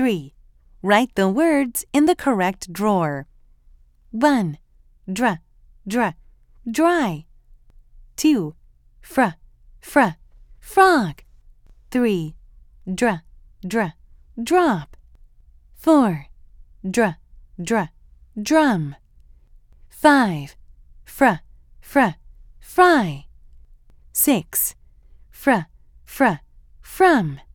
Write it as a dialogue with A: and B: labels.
A: 3. Write the words in the correct drawer. 1. Dry. 2. Frog. 3. Drop. 4. Drum. 5. Fry. 6. From.